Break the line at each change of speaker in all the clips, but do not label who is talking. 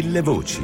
Mille voci.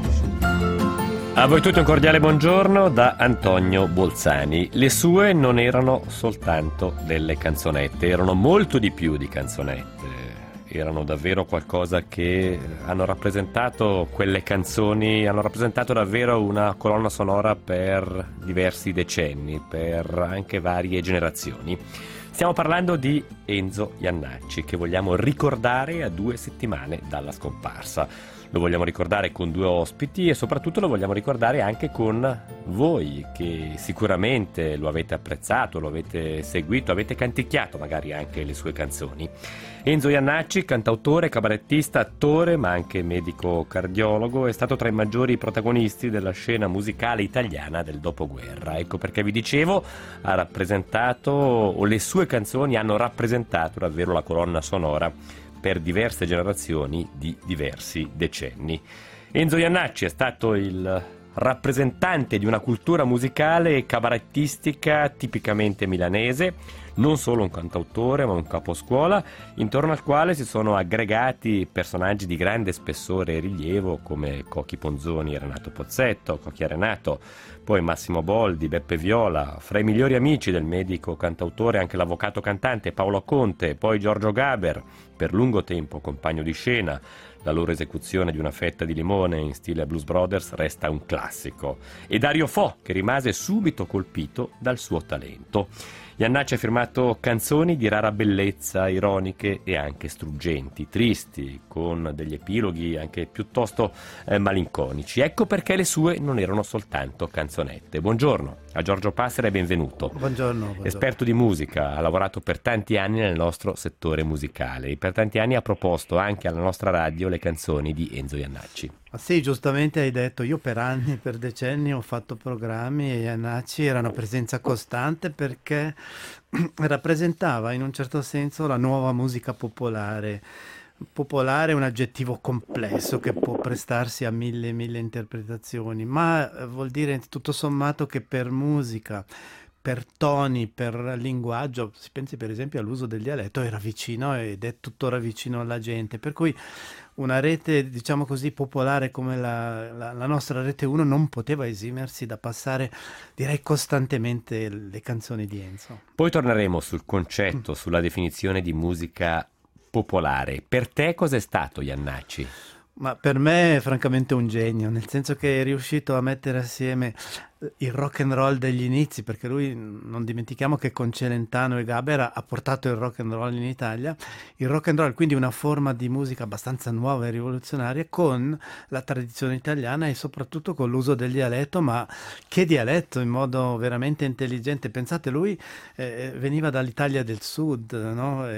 A voi tutti un cordiale buongiorno da Antonio Bolzani. Le sue non erano soltanto delle canzonette, erano molto di più di canzonette. Erano davvero qualcosa che hanno rappresentato, quelle canzoni hanno rappresentato davvero una colonna sonora per diversi decenni, per anche varie generazioni. Stiamo parlando di Enzo Jannacci, che vogliamo ricordare a 2 settimane dalla scomparsa. Lo vogliamo ricordare con 2 ospiti e soprattutto lo vogliamo ricordare anche con voi, che sicuramente lo avete apprezzato, lo avete seguito, avete canticchiato magari anche le sue canzoni. Enzo Jannacci, cantautore, cabarettista, attore, ma anche medico cardiologo, è stato tra i maggiori protagonisti della scena musicale italiana del dopoguerra. Ecco perché vi dicevo, ha rappresentato, o le sue canzoni hanno rappresentato davvero la colonna sonora per diverse generazioni di diversi decenni. Enzo Jannacci è stato il rappresentante di una cultura musicale e cabarettistica tipicamente milanese, non solo un cantautore ma un caposcuola, intorno al quale si sono aggregati personaggi di grande spessore e rilievo come Cochi Ponzoni e Renato Pozzetto, Cocchi Renato, poi Massimo Boldi, Beppe Viola, fra i migliori amici del medico cantautore anche l'avvocato cantante Paolo Conte, poi Giorgio Gaber, per lungo tempo compagno di scena. La loro esecuzione di Una fetta di limone in stile Blues Brothers resta un classico. E Dario Fo, che rimase subito colpito dal suo talento. Jannacci ha firmato canzoni di rara bellezza, ironiche e anche struggenti, tristi, con degli epiloghi anche piuttosto malinconici. Ecco perché le sue non erano soltanto canzonette. Buongiorno a Giorgio Passera e benvenuto.
Buongiorno.
Esperto di musica, ha lavorato per tanti anni nel nostro settore musicale e per tanti anni ha proposto anche alla nostra radio le canzoni di Enzo Jannacci.
Sì, giustamente hai detto, io per anni, per decenni ho fatto programmi e Jannacci era una presenza costante perché rappresentava in un certo senso la nuova musica popolare. Popolare è un aggettivo complesso che può prestarsi a mille interpretazioni, ma vuol dire tutto sommato che per musica, per toni, per linguaggio, si pensi per esempio all'uso del dialetto, era vicino ed è tuttora vicino alla gente, per cui una rete, diciamo così, popolare come la nostra Rete 1 non poteva esimersi da passare, direi, costantemente le canzoni di Enzo.
Poi torneremo sul concetto, sulla definizione di musica popolare. Per te cos'è stato Jannacci?
Ma per me è francamente un genio, nel senso che è riuscito a mettere assieme il rock and roll degli inizi, perché lui, non dimentichiamo che con Celentano e Gaber ha portato il rock and roll in Italia, il rock and roll quindi una forma di musica abbastanza nuova e rivoluzionaria con la tradizione italiana e soprattutto con l'uso del dialetto, ma che dialetto, in modo veramente intelligente. Pensate, lui veniva dall'Italia del Sud, no?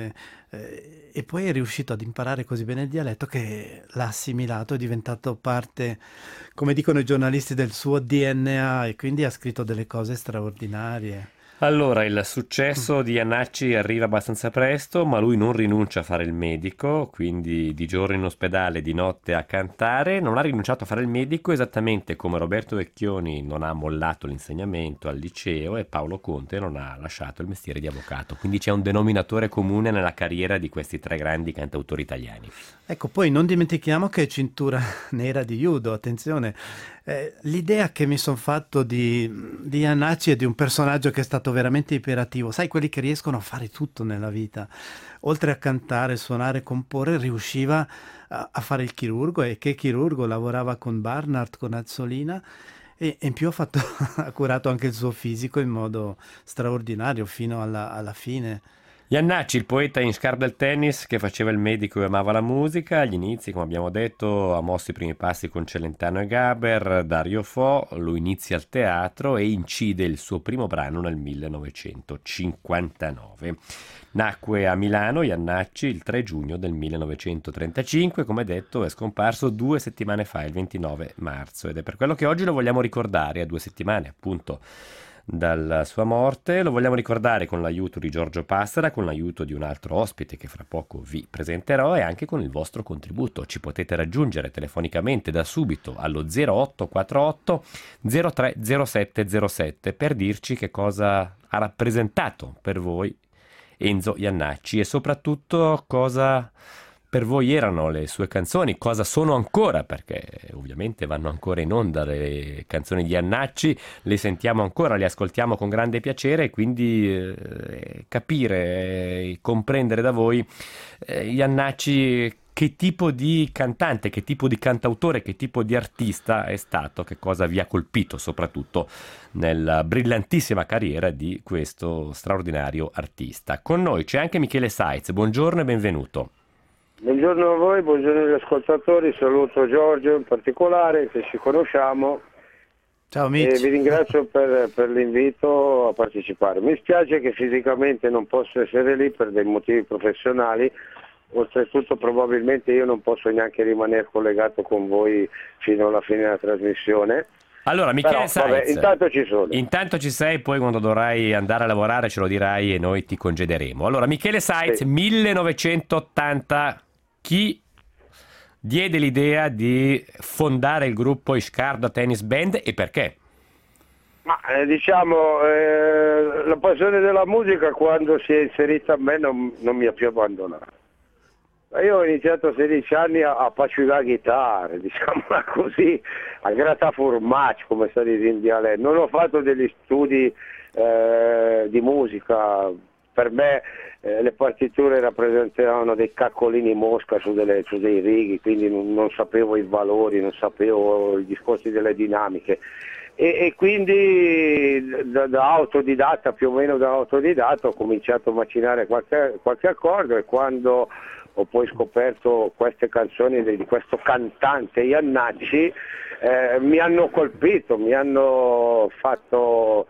E poi è riuscito ad imparare così bene il dialetto che l'ha assimilato, è diventato parte, come dicono i giornalisti, del suo DNA e quindi ha scritto delle cose straordinarie.
Allora, il successo di Jannacci arriva abbastanza presto, ma lui non rinuncia a fare il medico, quindi di giorno in ospedale, di notte a cantare. Non ha rinunciato a fare il medico esattamente come Roberto Vecchioni non ha mollato l'insegnamento al liceo e Paolo Conte non ha lasciato il mestiere di avvocato. Quindi c'è un denominatore comune nella carriera di questi 3 grandi cantautori italiani.
Ecco, poi non dimentichiamo che è cintura nera di judo, attenzione. L'idea che mi sono fatto di Jannacci è di un personaggio che è stato veramente iperattivo, sai, quelli che riescono a fare tutto nella vita, oltre a cantare, suonare, comporre, riusciva a fare il chirurgo, e che chirurgo, lavorava con Barnard, con Azzolina, e in più ha curato anche il suo fisico in modo straordinario fino alla fine.
Jannacci, il poeta in scarpe del tennis che faceva il medico e amava la musica, agli inizi, come abbiamo detto, ha mosso i primi passi con Celentano e Gaber. Dario Fo, lui inizia al teatro e incide il suo primo brano nel 1959. Nacque a Milano Jannacci il 3 giugno del 1935, come detto è scomparso 2 settimane fa, il 29 marzo, ed è per quello che oggi lo vogliamo ricordare a 2 settimane appunto dalla sua morte. Lo vogliamo ricordare con l'aiuto di Giorgio Passera, con l'aiuto di un altro ospite che fra poco vi presenterò e anche con il vostro contributo. Ci potete raggiungere telefonicamente da subito allo 0848 030707 per dirci che cosa ha rappresentato per voi Enzo Jannacci e soprattutto cosa per voi erano le sue canzoni, cosa sono ancora, perché ovviamente vanno ancora in onda le canzoni di Jannacci, le sentiamo ancora, le ascoltiamo con grande piacere, quindi capire, comprendere da voi Jannacci che tipo di cantante, che tipo di cantautore, che tipo di artista è stato, che cosa vi ha colpito soprattutto nella brillantissima carriera di questo straordinario artista. Con noi c'è anche Michele Saitz, buongiorno e benvenuto.
Buongiorno a voi, buongiorno agli ascoltatori, saluto Giorgio in particolare, che ci conosciamo.
Ciao Mitch.
E vi ringrazio per l'invito a partecipare. Mi spiace che fisicamente non posso essere lì per dei motivi professionali, oltretutto probabilmente io non posso neanche rimanere collegato con voi fino alla fine della trasmissione.
Allora, Michele Saitz,
intanto ci sono.
Intanto ci sei, poi quando dovrai andare a lavorare ce lo dirai e noi ti congederemo. Allora, Michele Saitz, sì. 1980, chi diede l'idea di fondare il gruppo Iscarda Tennis Band e perché?
Ma la passione della musica quando si è inserita a me non mi ha più abbandonato. Io ho iniziato a 16 anni a paciugare chitarre, diciamola così, a grattafurmacci, come sta dicendo in dialetto. Non ho fatto degli studi di musica, per me le partiture rappresentavano dei caccolini mosca su dei righi, quindi non sapevo i valori, non sapevo i discorsi delle dinamiche. E quindi da autodidatta, più o meno da autodidatta, ho cominciato a macinare qualche accordo e quando ho poi scoperto queste canzoni di questo cantante Jannacci, mi hanno colpito, mi hanno fatto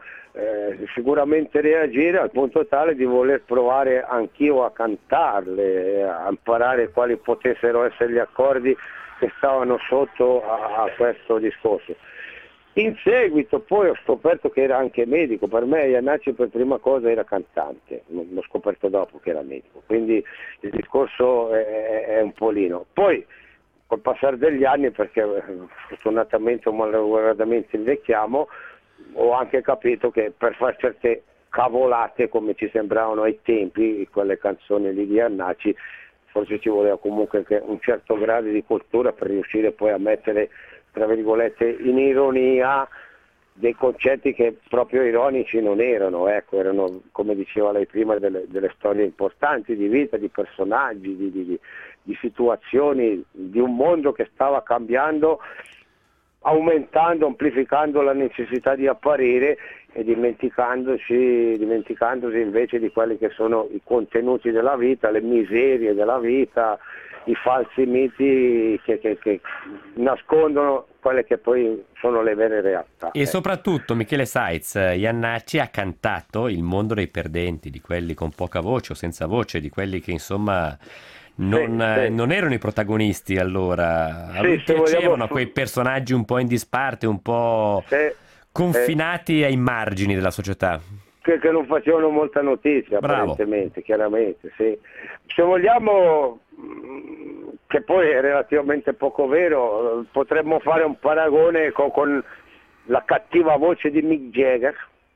sicuramente reagire al punto tale di voler provare anch'io a cantarle, a imparare quali potessero essere gli accordi che stavano sotto a questo discorso. In seguito poi ho scoperto che era anche medico, per me Jannacci per prima cosa era cantante, l'ho scoperto dopo che era medico, quindi il discorso è un polino. Poi col passare degli anni, perché fortunatamente o malauguratamente invecchiamo, ho anche capito che per fare certe cavolate come ci sembravano ai tempi, quelle canzoni lì di Jannacci, forse ci voleva comunque anche un certo grado di cultura per riuscire poi a mettere, tra virgolette, in ironia dei concetti che proprio ironici non erano, ecco, erano, come diceva lei prima, delle storie importanti di vita, di personaggi, di situazioni, di un mondo che stava cambiando, aumentando, amplificando la necessità di apparire e dimenticandosi invece di quelli che sono i contenuti della vita, le miserie della vita, i falsi miti che nascondono quelle che poi sono le vere realtà.
E soprattutto Michele Saitz, Jannacci ha cantato il mondo dei perdenti, di quelli con poca voce o senza voce, di quelli che insomma non erano i protagonisti allora. A lui piacevano quei personaggi un po' in disparte, un po' confinati ai margini della società.
Che non facevano molta notizia, apparentemente, chiaramente, sì. Se vogliamo, che poi è relativamente poco vero, potremmo fare un paragone con la cattiva voce di Mick Jagger,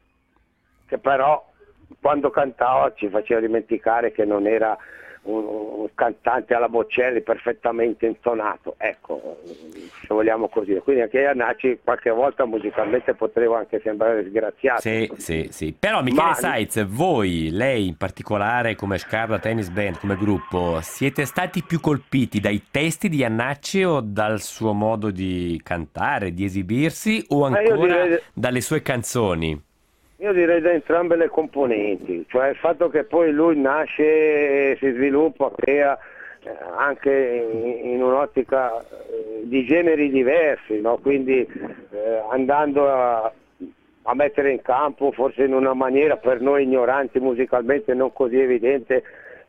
che però quando cantava ci faceva dimenticare che non era un cantante alla Bocelli perfettamente intonato, ecco, se vogliamo così. Quindi anche Jannacci qualche volta musicalmente poteva anche sembrare disgraziato.
Sì. Però Michele Saitz, voi, lei in particolare come Iscarda Tennis Band, come gruppo, siete stati più colpiti dai testi di Jannacci o dal suo modo di cantare, di esibirsi, o ancora dalle sue canzoni?
Io direi da entrambe le componenti, cioè il fatto che poi lui nasce, si sviluppa, crea anche in un'ottica di generi diversi, no? Quindi andando a mettere in campo, forse in una maniera per noi ignoranti musicalmente non così evidente,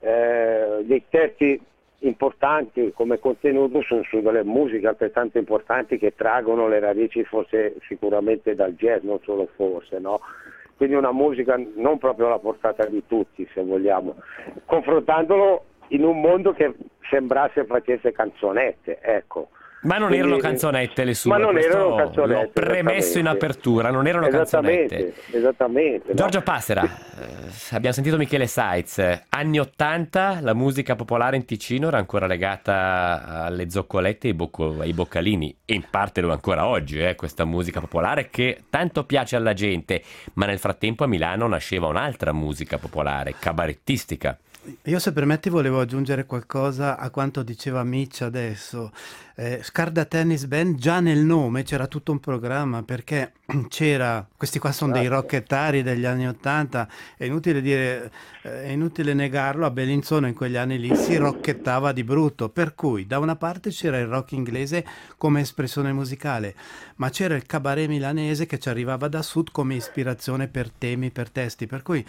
dei testi importanti come contenuto su delle musiche altrettanto importanti che traggono le radici forse sicuramente dal jazz, non solo forse, no? Quindi una musica non proprio alla portata di tutti, se vogliamo, confrontandolo in un mondo che sembrasse facesse canzonette, ecco.
Ma non
Quindi,
erano canzonette le sue,
ma non
questo
erano canzonette,
l'ho premesso in
esattamente.
apertura, non erano canzonette.
Esattamente. No?
Giorgio Passera, abbiamo sentito Michele Saitz, anni 80, la musica popolare in Ticino era ancora legata alle zoccolette e ai boccalini, e in parte lo è ancora oggi, questa musica popolare che tanto piace alla gente, ma nel frattempo a Milano nasceva un'altra musica popolare, cabarettistica.
Io, se permetti, volevo aggiungere qualcosa a quanto diceva Mitch adesso. Scarda Tennis Band, già nel nome c'era tutto un programma, perché c'era, questi qua sono dei rockettari degli anni '80, è inutile dire, è inutile negarlo, a Bellinzona in quegli anni lì si rockettava di brutto, per cui da una parte c'era il rock inglese come espressione musicale, ma c'era il cabaret milanese che ci arrivava da sud come ispirazione per temi, per testi, per cui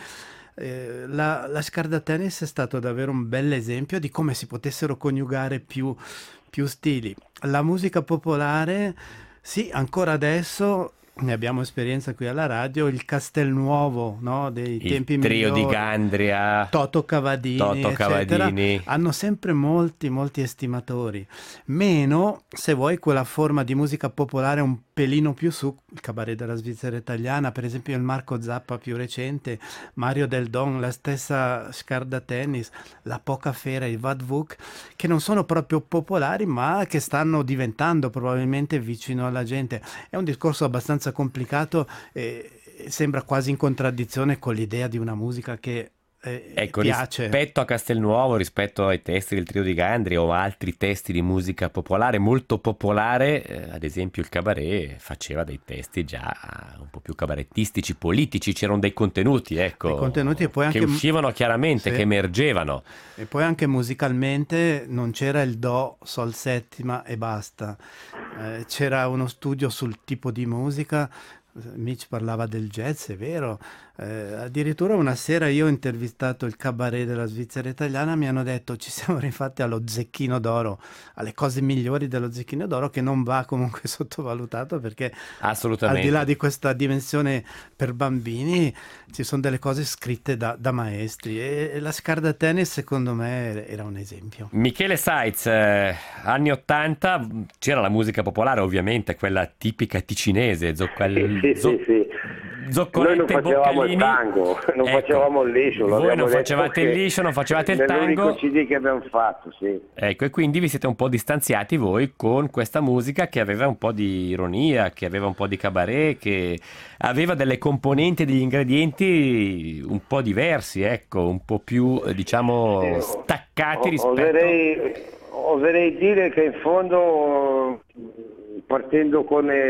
la Scarda Tennis è stato davvero un bel esempio di come si potessero coniugare più stili. La musica popolare, sì, ancora adesso ne abbiamo esperienza qui alla radio, il Castelnuovo, no, dei tempi
Il trio di
migliori,
Gandria,
Toto Cavadini,
Toto
eccetera,
Cavadini.
hanno sempre molti estimatori. Meno, se vuoi, quella forma di musica popolare un pelino più su, il cabaret della Svizzera italiana, per esempio il Marco Zappa più recente, Mario Del Don, la stessa Scarda Tennis, la Poca Fera, il Vad Vuk, che non sono proprio popolari, ma che stanno diventando probabilmente vicino alla gente. È un discorso abbastanza complicato e sembra quasi in contraddizione con l'idea di una musica che
Ecco,
piace.
rispetto a Castelnuovo, rispetto ai testi del trio di Gandria o altri testi di musica popolare, molto popolare, ad esempio il cabaret faceva dei testi già un po' più cabarettistici, politici, c'erano dei contenuti, ecco,
Dei contenuti, e poi
che
anche,
uscivano chiaramente,
sì,
che emergevano.
e poi anche musicalmente non c'era il do, sol settima e basta. C'era uno studio sul tipo di musica. Mitch parlava del jazz, è vero. Addirittura una sera io ho intervistato il cabaret della Svizzera italiana, mi hanno detto ci siamo rifatti allo Zecchino d'Oro, alle cose migliori dello Zecchino d'Oro, che non va comunque sottovalutato, perché al di là
Assolutamente.
di questa dimensione per bambini ci sono delle cose scritte da maestri, e la Scarda Tennis secondo me era un esempio.
Michele Saitz, anni 80, c'era la musica popolare, ovviamente, quella tipica ticinese,
Sì. Noi non
zoccolette e
facevamo il
boccalini.
tango, non
Ecco,
facevamo il liscio,
voi
l'abbiamo
non
detto
facevate il
che
liscio, non facevate il
nell'unico
tango.
CD che abbiamo fatto, sì.
Ecco, e quindi vi siete un po' distanziati voi con questa musica che aveva un po' di ironia, che aveva un po' di cabaret, che aveva delle componenti e degli ingredienti un po' diversi, ecco, un po' più, diciamo, staccati rispetto...
Oserei dire che in fondo, partendo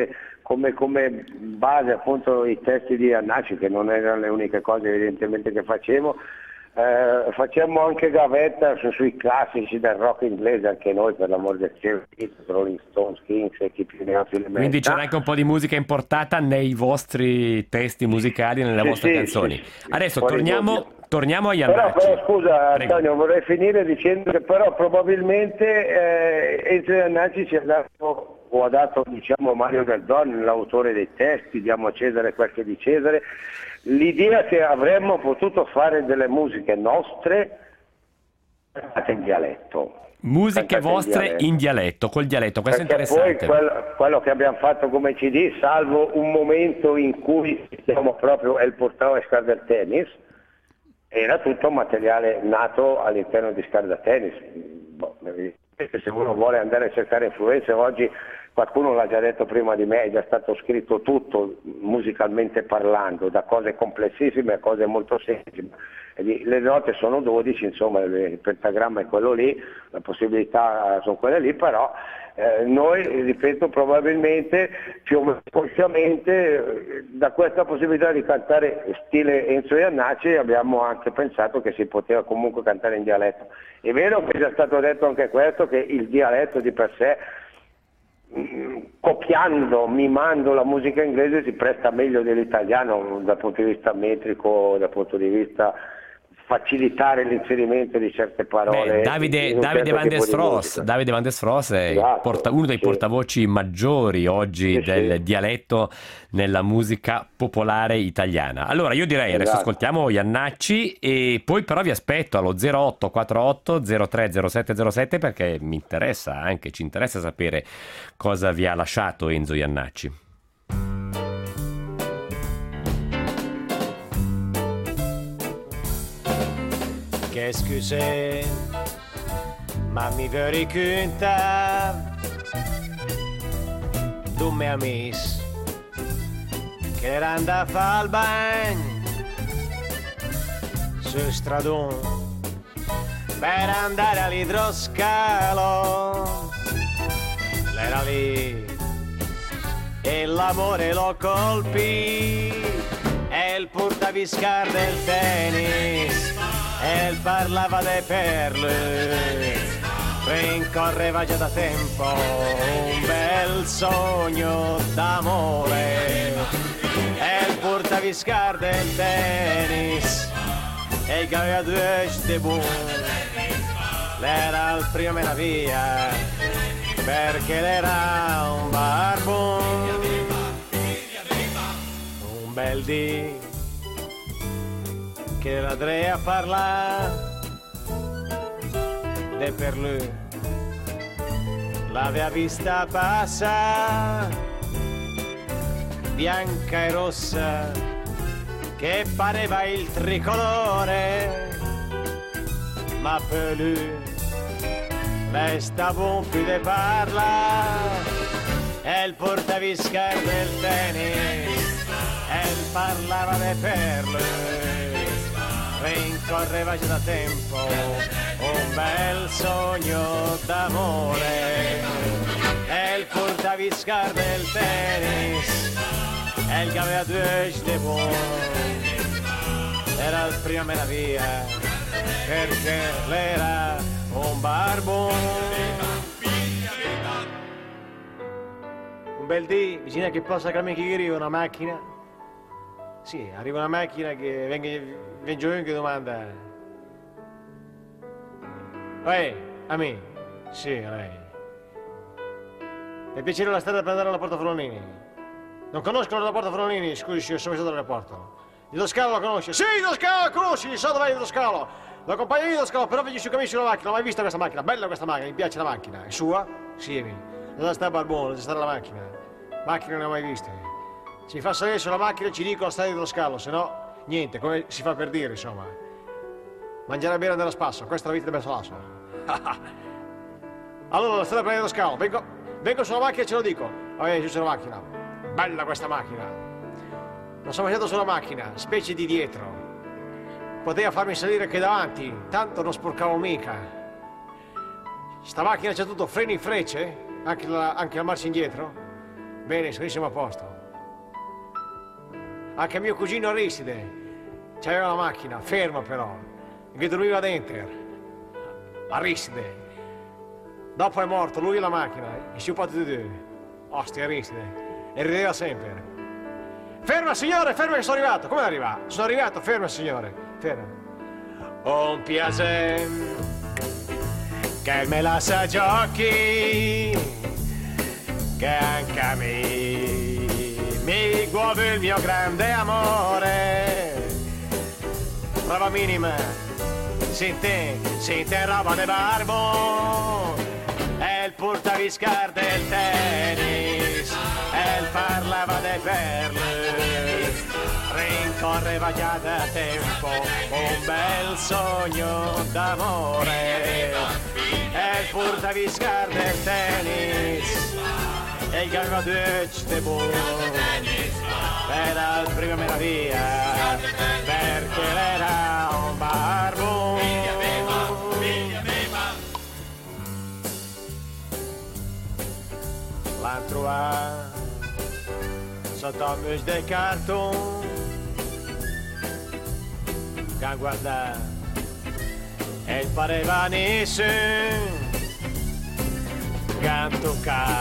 come base appunto i testi di Annacci, che non erano le uniche cose evidentemente che facevo, facciamo anche gavetta sui classici del rock inglese, anche noi, per l'amor del cielo, Rolling Stones, Kings e chi più ne ha più ne
Quindi
metta.
c'era anche un po' di musica importata nei vostri testi musicali, nelle
Sì,
vostre
sì,
canzoni.
sì,
Adesso
fuori dubbio.
torniamo agli
Però
Annacci.
scusa
Prego.
Antonio, vorrei finire dicendo che però probabilmente Enzo Iannacci ci ha dato, o ha dato, diciamo, Mario Del Don, l'autore dei testi, diamo a Cesare quel che è di Cesare, l'idea che avremmo potuto fare delle musiche nostre cantate in dialetto.
Musiche
Cantate
vostre in dialetto, col dialetto, questo è
Perché poi
interessante.
quello che abbiamo fatto come CD, salvo un momento in cui siamo proprio El Portao e Scarda Tennis, era tutto materiale nato all'interno di Scarda Tennis. Se uno vuole andare a cercare influenze, oggi qualcuno l'ha già detto prima di me, è già stato scritto tutto musicalmente parlando, da cose complessissime a cose molto semplici. Le note sono 12, insomma il pentagramma è quello lì, le possibilità sono quelle lì, però noi, ripeto, probabilmente più o meno consciamente da questa possibilità di cantare stile Enzo Iannacci abbiamo anche pensato che si poteva comunque cantare in dialetto. È vero che è già stato detto anche questo, che il dialetto di per sé, copiando, mimando la musica inglese, si presta meglio dell'italiano dal punto di vista metrico, dal punto di vista facilitare l'inserimento di certe parole.
Davide Van der Stross è
Esatto,
uno dei portavoci maggiori oggi del dialetto nella musica popolare italiana. Allora io direi adesso ascoltiamo Iannacci e poi però vi aspetto allo 0848 030707 perché ci interessa sapere cosa vi ha lasciato Enzo Iannacci.
Qu'est-ce que c'est, ma mi veri cunta, du me amis, che randa a fa il bagno, sul stradone, per andare all'idroscalo, l'era lì, e l'amore lo colpì, e il portaviscar del tennis, e parlava de perle, rincorreva già da tempo un bel sogno d'amore, e il portaviscar del tennis, e il aveva due stebun, l'era il primo meraviglia, perché l'era un barbon, un bel dì che l'Andrea parla de per lui l'aveva vista passa bianca e rossa che pareva il tricolore, ma per lui lei stava un più de parla, e il portaviscar del tennis, e il parlava de perle, rincorreva già da tempo un bel sogno d'amore, e il portaviscar del tennis, e il che aveva due stebon, era il prima meraviglia, perché l'era un barbon. Un bel dì bisogna che possa camminare una macchina. Sì, arriva una macchina che viene giù che domanda: "Ehi, a me?" "Sì, a lei." "Mi piacere la strada per andare alla Porta Forlanini?" "Non conosco la Porta Forlanini, scusi, io sono stato all'aeroporto." "Il Toscalo la conosce?" "Sì, il Toscalo la conosci, so dove è il Toscalo. Lo accompagno io il Toscalo, però vedi su cammino una macchina, non ho mai visto questa macchina, bella questa macchina, mi piace la macchina." "È sua?" "Sì, è mia." "Dove sta Barbone, dove sta la macchina?" "Macchina non ne ho mai viste." "Si fa salire sulla macchina e ci dico la strada dello scalo, se no niente, come si fa per dire, insomma. Mangiare bene andare a spasso, questa è la vita del Bersolasso." "Allora la strada per dello scalo, vengo sulla macchina e ce lo dico." "Vabbè, giù sulla macchina." "Bella questa macchina." Non sono mangiato sulla macchina, specie di dietro. Poteva farmi salire anche davanti, tanto non sporcavo mica. Sta macchina c'ha tutto freni e frecce, anche la marcia indietro. Bene, siamo a posto. Anche mio cugino Aristide c'aveva la macchina, ferma però, che dormiva dentro. Aristide. Dopo è morto, lui e la macchina, e sciupati di due. Ostia Aristide. E rideva sempre. "Ferma signore, ferma che sono arrivato." "Come arriva?" "Sono arrivato, ferma signore, ferma." "Un piacere che me la sa giochi, che anche a me mi guove il mio grande amore. Prova minima, sente roba de barbo, e il portaviscar del tennis, e il parlava de perle, rincorreva già da tempo un bel sogno d'amore, e il portaviscar del tennis, e il che aveva due stebon, era il primo meraviglia, perché era un barbon. L'altro a sotto il bus del carton, che guarda e pareva nessuno, canto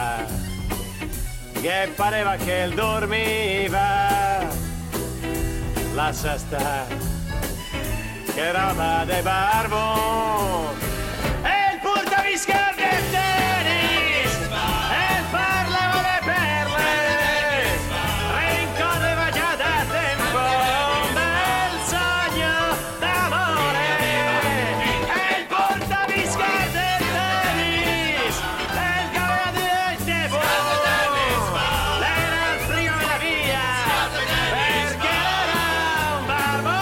che pareva che dormiva, lascia stare, che roba de barbon. E il portaviscar de tennis, e il parlavo de perle, rincorreva già da tempo un bel sogno d'amore. E il portaviscar de tennis, e il cavaliere di tempo, era il primo della via, perché era un barbon.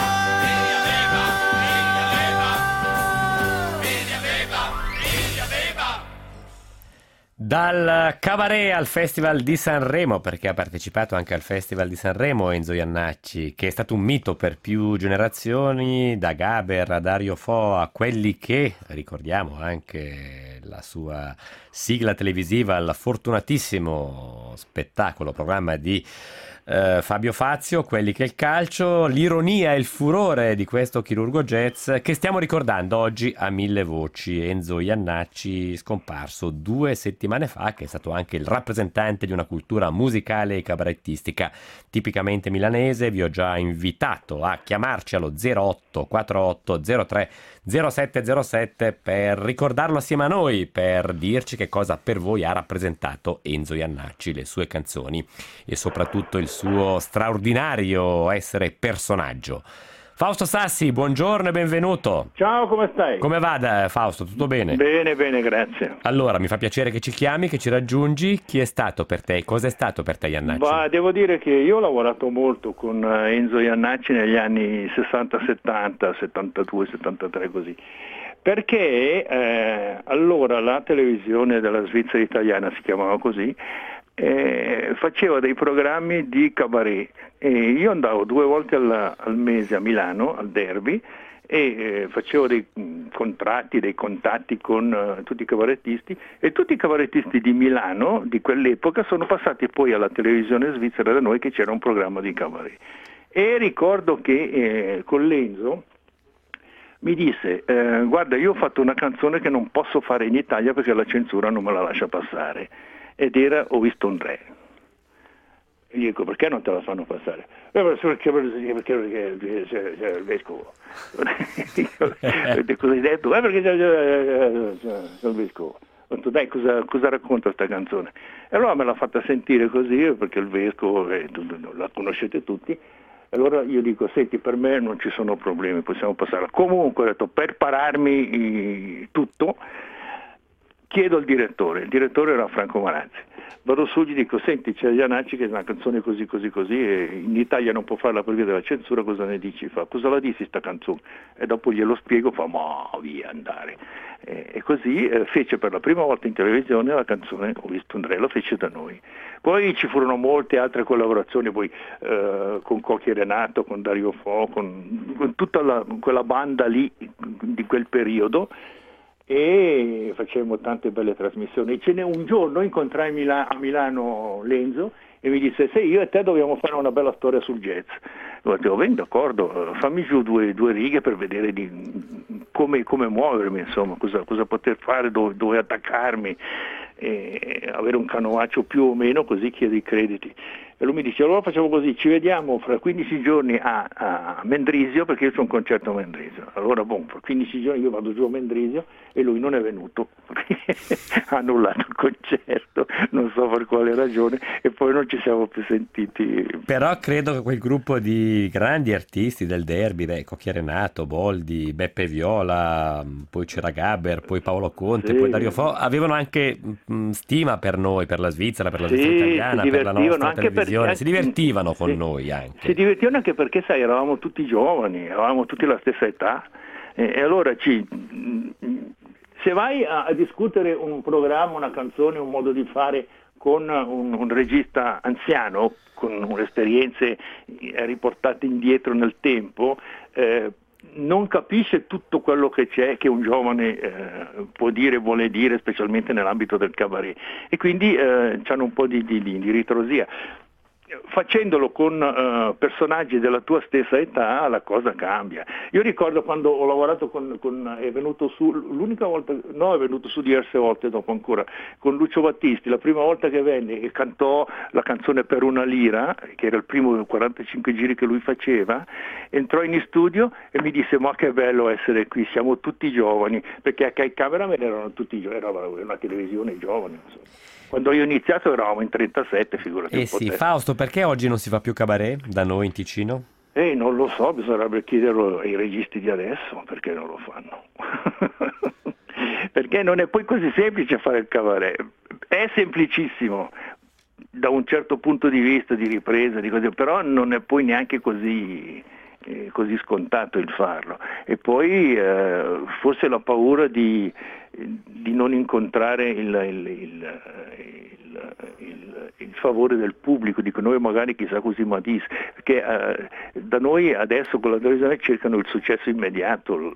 Dal cabaret al Festival di Sanremo, perché ha partecipato anche al Festival di Sanremo Enzo Jannacci, che è stato un mito per più generazioni, da Gaber a Dario Fo a quelli che, ricordiamo anche la sua sigla televisiva al fortunatissimo spettacolo, programma di Fabio Fazio, quelli che il calcio, l'ironia e il furore di questo chirurgo jazz che stiamo ricordando oggi a mille voci. Enzo Jannacci, scomparso 2 settimane fa, che è stato anche il rappresentante di una cultura musicale e cabarettistica tipicamente milanese. Vi ho già invitato a chiamarci allo 08 48 03 0707 per ricordarlo assieme a noi, per dirci che cosa per voi ha rappresentato Enzo Jannacci, le sue canzoni e soprattutto il suo straordinario essere personaggio. Fausto Sassi, buongiorno e benvenuto.
Ciao, come stai?
Come va, Fausto? Tutto bene?
Bene, bene, grazie.
Allora, mi fa piacere che ci chiami, che ci raggiungi. Chi è stato per te? Cosa è stato per te Jannacci?
Ma devo dire che io ho lavorato molto con Enzo Jannacci negli anni 60-70, 72, 73 così. Perché allora la televisione della Svizzera italiana, si chiamava così, faceva dei programmi di cabaret e io andavo 2 volte al mese a Milano, al Derby, e facevo dei contratti, dei contatti con tutti i cabarettisti, e tutti i cabarettisti di Milano di quell'epoca sono passati poi alla televisione svizzera da noi, che c'era un programma di cabaret. E ricordo che con l'Enzo mi disse guarda, io ho fatto una canzone che non posso fare in Italia perché la censura non me la lascia passare, ed era Ho visto un re. E gli dico, perché non te la fanno passare? Perché c'è il vescovo. Cosa hai detto? Perché c'è il vescovo. Ho detto, dai, cosa racconta sta canzone? E allora me l'ha fatta sentire così, perché il vescovo, la conoscete tutti. Allora io dico, senti, per me non ci sono problemi, possiamo passarla. Comunque ho detto, per pararmi tutto, chiedo al direttore. Il direttore era Franco Marazzi. Vado su, gli dico, senti, c'è Jannacci che è una canzone così, così, così, e in Italia non può farla per via della censura, cosa ne dici? Fa, cosa la dici sta canzone? E dopo glielo spiego, fa, ma via andare. E così fece per la prima volta in televisione la canzone Ho visto un re, lo fece da noi. Poi ci furono molte altre collaborazioni, poi con Cocchi Renato, con Dario Fo, con tutta quella banda lì di quel periodo, e facevamo tante belle trasmissioni. Ce n'è un giorno incontrai a Milano Lenzo e mi disse, se io e te dobbiamo fare una bella storia sul jazz. Ho detto, ben d'accordo, fammi giù due righe per vedere come muovermi, insomma, cosa poter fare, dove attaccarmi, e avere un canovaccio più o meno, così chiedi i crediti. E lui mi dice, allora facciamo così, ci vediamo fra 15 giorni a Mendrisio, perché io c'ho un concerto a Mendrisio. Allora, per 15 giorni io vado giù a Mendrisio e lui non è venuto, ha annullato il concerto, non so per quale ragione, e poi non ci siamo più sentiti.
Però credo che quel gruppo di grandi artisti del Derby, Cocchi Renato, Boldi, Beppe Viola, poi c'era Gaber, poi Paolo Conte,
sì,
poi Dario Fo, avevano anche stima per noi, per la Svizzera, per la Svizzera italiana, per la nostra televisione. Si divertivano con noi anche.
Si divertivano anche perché, sai, eravamo tutti giovani, eravamo tutti la stessa età, e allora se vai a discutere un programma, una canzone, un modo di fare con un regista anziano, con esperienze riportate indietro nel tempo, non capisce tutto quello che c'è, che un giovane può dire, vuole dire, specialmente nell'ambito del cabaret, e quindi c'hanno un po' di ritrosia. facendolo con personaggi della tua stessa età la cosa cambia. Io ricordo quando ho lavorato è venuto su l'unica volta, no, è venuto su diverse volte dopo ancora, con Lucio Battisti, la prima volta che venne e cantò la canzone Per una lira, che era il primo 45 giri che lui faceva, entrò in studio e mi disse: ma che bello essere qui, siamo tutti giovani, perché anche ai cameraman erano tutti giovani, era una televisione giovane, insomma. Quando io ho iniziato eravamo in 37, figurati un po'
sì,
te.
Fausto, perché oggi non si fa più cabaret da noi in Ticino?
Non lo so, bisognerebbe chiederlo ai registi di adesso, perché non lo fanno. Perché non è poi così semplice fare il cabaret. È semplicissimo da un certo punto di vista di ripresa, di cose, però non è poi neanche così scontato il farlo. E poi forse la paura di non incontrare il favore del pubblico, dico noi magari chissà così ma dis, perché da noi adesso con la televisione cercano il successo immediato,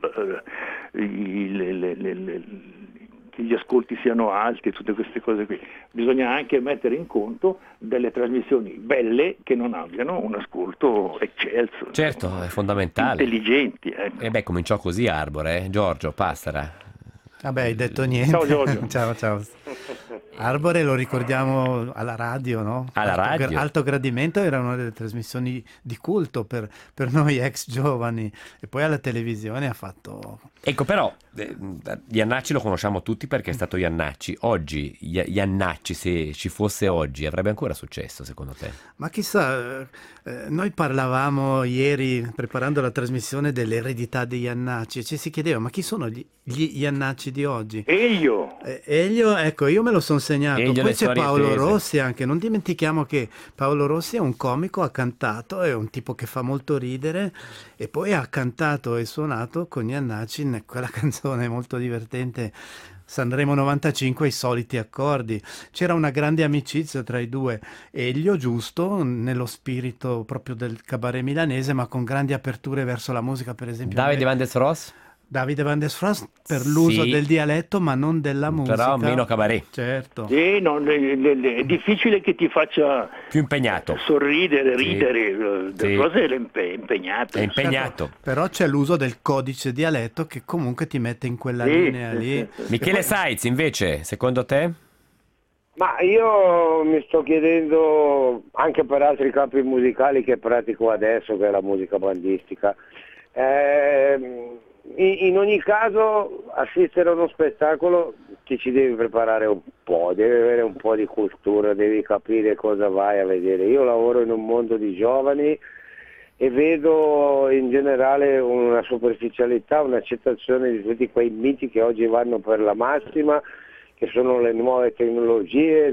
che gli ascolti siano alti e tutte queste cose qui. Bisogna anche mettere in conto delle trasmissioni belle che non abbiano un ascolto eccelso.
Certo, è fondamentale.
Intelligenti. Ecco.
E beh, cominciò così Arbore, Giorgio Passera.
Vabbè, hai detto niente.
Ciao Giorgio.
Ciao. Arbore lo ricordiamo alla radio, no?
Alla radio.
Alto Gradimento era una delle trasmissioni di culto per noi ex giovani, e poi alla televisione ha fatto...
Ecco, però Iannacci lo conosciamo tutti perché è stato Iannacci. Oggi Iannacci, se ci fosse oggi, avrebbe ancora successo secondo te?
Ma chissà, noi parlavamo ieri preparando la trasmissione dell'eredità di Iannacci e ci si chiedeva: ma chi sono gli Iannacci di oggi?
Elio,
ecco, io me lo sono segnato.
Elio,
Poi
le
c'è
storie
Paolo
tese.
Rossi anche, non dimentichiamo che Paolo Rossi è un comico, ha cantato, è un tipo che fa molto ridere, e poi ha cantato e suonato con Iannacci in quella canzone molto divertente, Sanremo 95, I soliti accordi. C'era una grande amicizia tra i due, Elio giusto nello spirito proprio del cabaret milanese, ma con grandi aperture verso la musica, per esempio
Davide Van der Ross?
Davide Van der Frost per l'uso
Sì.
del dialetto ma non della musica,
Però meno cabaret.
certo.
è difficile che ti faccia
Più impegnato.
sorridere,
Sì.
ridere,
Sì.
cose impegnato.
È impegnato.
Però c'è l'uso del codice dialetto che comunque ti mette in quella linea lì.
Michele Saiz, invece, secondo te?
Ma io mi sto chiedendo, anche per altri campi musicali che pratico adesso, che è la musica bandistica, in ogni caso assistere a uno spettacolo ti ci devi preparare un po', devi avere un po' di cultura, devi capire cosa vai a vedere. Io lavoro in un mondo di giovani e vedo in generale una superficialità, un'accettazione di tutti quei miti che oggi vanno per la massima, che sono le nuove tecnologie,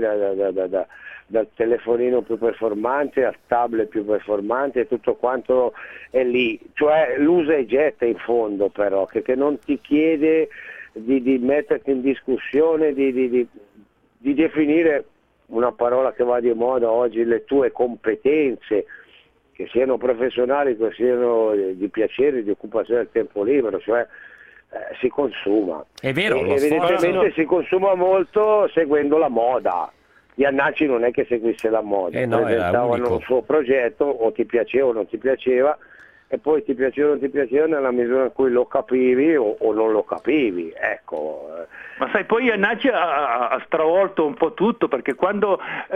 dal telefonino più performante al tablet più performante, tutto quanto è lì, cioè l'usa e getta in fondo, però che non ti chiede di metterti in discussione, di definire una parola che va di moda oggi, le tue competenze, che siano professionali, che siano di piacere, di occupazione del tempo libero, cioè si consuma.
È vero,
E
lo
evidentemente
sforzo...
si consuma molto seguendo la moda. Iannacci non è che seguisse la moda,
no, era
presentavano
unico.
un suo progetto, o ti piaceva o non ti piaceva, e poi ti piaceva o non ti piaceva nella misura in cui lo capivi o non lo capivi, ecco.
Ma sai, poi Iannacci ha stravolto un po' tutto, perché quando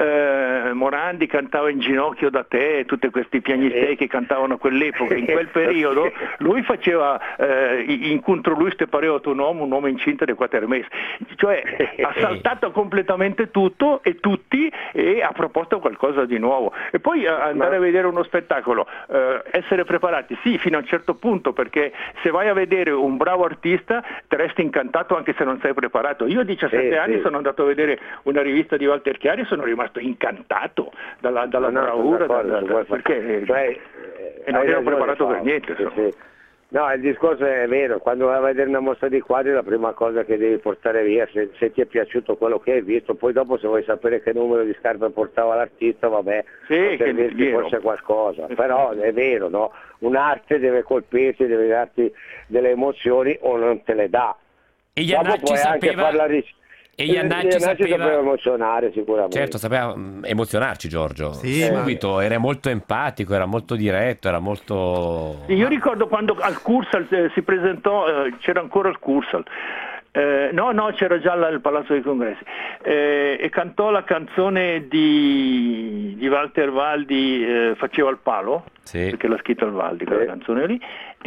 Morandi cantava In ginocchio da te, tutti questi piagnistei che cantavano a quell'epoca, in quel periodo, lui faceva incontro lui ste pareva un uomo incinta di 4 mesi, cioè ha saltato completamente tutto e tutti, e ha proposto qualcosa di nuovo. E poi andare a vedere uno spettacolo, essere preparati, sì, fino a un certo punto, perché se vai a vedere un bravo artista ti resti incantato anche se non sei preparato. Io a 17 anni sono andato a vedere una rivista di Walter Chiari e sono rimasto incantato dalla bravura, perché non ero preparato per niente.
Sì. No, il discorso è vero, quando vai a vedere una mostra di quadri la prima cosa che devi portare via, se ti è piaciuto quello che hai visto, poi dopo se vuoi sapere che numero di scarpe portava l'artista, vabbè,
che
dirti forse qualcosa, però è vero, no? Un'arte deve colpirti, deve darti delle emozioni o non te le dà.
E
Dopo
Iannacci
puoi anche
sapeva... E Iannacci
sapeva emozionare sicuramente.
Certo, sapeva emozionarci Giorgio.
Sì,
subito, era molto empatico, era molto diretto, era molto...
Io ricordo quando al Cursal si presentò, c'era ancora il Cursal. No, c'era già il Palazzo dei Congressi, e cantò la canzone di Walter Valdi, Faceva il palo,
Sì.
perché l'ha scritta il Valdi, quella canzone lì,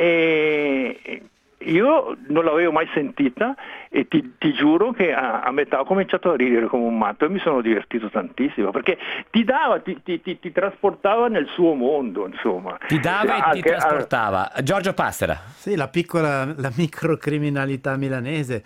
e io non l'avevo mai sentita e ti giuro che a metà ho cominciato a ridere come un matto e mi sono divertito tantissimo, perché ti trasportava nel suo mondo, insomma.
Ti dava e ti trasportava. Giorgio Passera.
Sì, la microcriminalità milanese.